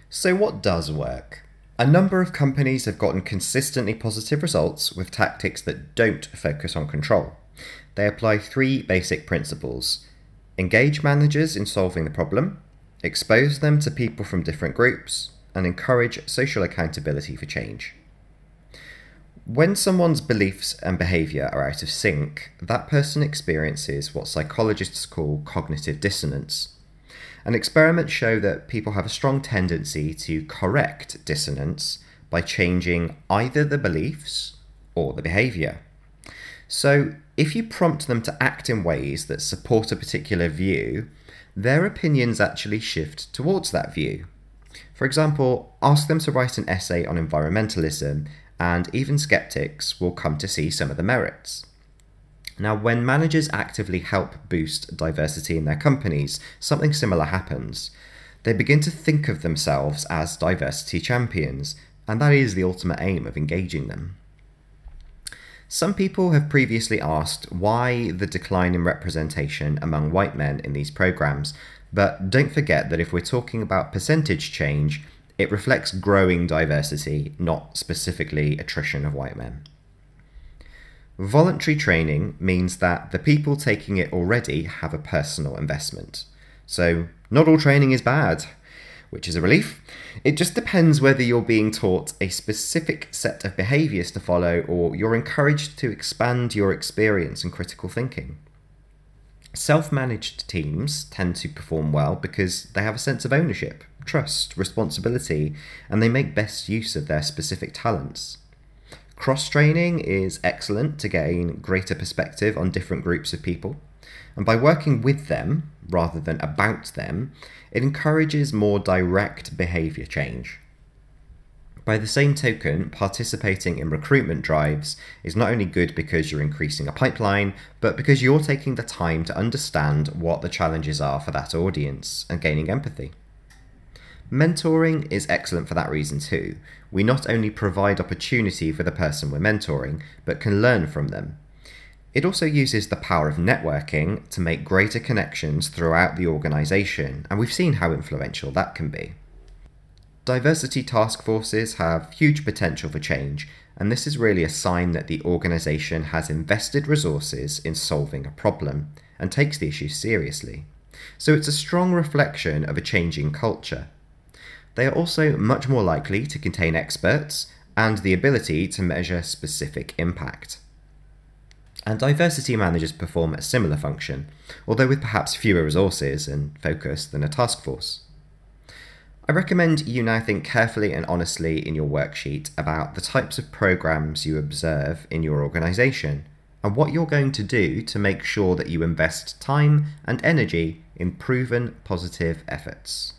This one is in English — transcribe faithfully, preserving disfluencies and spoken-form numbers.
So, what does work? A number of companies have gotten consistently positive results with tactics that don't focus on control. They apply three basic principles: engage managers in solving the problem, expose them to people from different groups, and encourage social accountability for change. When someone's beliefs and behaviour are out of sync, that person experiences what psychologists call cognitive dissonance. And experiments show that people have a strong tendency to correct dissonance by changing either the beliefs or the behaviour. So, if you prompt them to act in ways that support a particular view, their opinions actually shift towards that view. For example, ask them to write an essay on environmentalism, and even skeptics will come to see some of the merits. Now, when managers actively help boost diversity in their companies, something similar happens. They begin to think of themselves as diversity champions, and that is the ultimate aim of engaging them. Some people have previously asked why the decline in representation among white men in these programs, but don't forget that if we're talking about percentage change, it reflects growing diversity, not specifically attrition of white men. Voluntary training means that the people taking it already have a personal investment. So, not all training is bad, which is a relief. It just depends whether you're being taught a specific set of behaviours to follow or you're encouraged to expand your experience and critical thinking. Self-managed teams tend to perform well because they have a sense of ownership, trust, responsibility, and they make best use of their specific talents. Cross-training is excellent to gain greater perspective on different groups of people, and by working with them rather than about them, it encourages more direct behaviour change. By the same token, participating in recruitment drives is not only good because you're increasing a pipeline, but because you're taking the time to understand what the challenges are for that audience and gaining empathy. Mentoring is excellent for that reason too. We not only provide opportunity for the person we're mentoring, but can learn from them. It also uses the power of networking to make greater connections throughout the organisation, and we've seen how influential that can be. Diversity task forces have huge potential for change, and this is really a sign that the organisation has invested resources in solving a problem and takes the issue seriously. So it's a strong reflection of a changing culture. They are also much more likely to contain experts and the ability to measure specific impact. And diversity managers perform a similar function, although with perhaps fewer resources and focus than a task force. I recommend you now think carefully and honestly in your worksheet about the types of programs you observe in your organisation and what you're going to do to make sure that you invest time and energy in proven positive efforts.